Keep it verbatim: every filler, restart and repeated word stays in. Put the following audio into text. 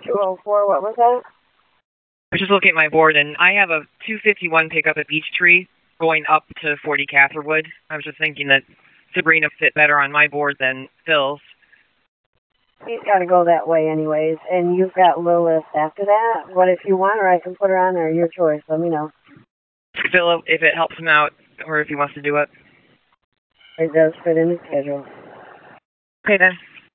two oh four, what was that? I was just looking at my board, and I have a two fifty-one pickup at Beechtree going up to forty Catherwood. I was just thinking that Sabrina fit better on my board than Phil's. He's got to go that way anyways, and you've got Lilith after that. What if you want her, I can put her on there. Your choice. Let me know. Phil, if it helps him out, or if he wants to do it. It does fit in his schedule. Okay, then.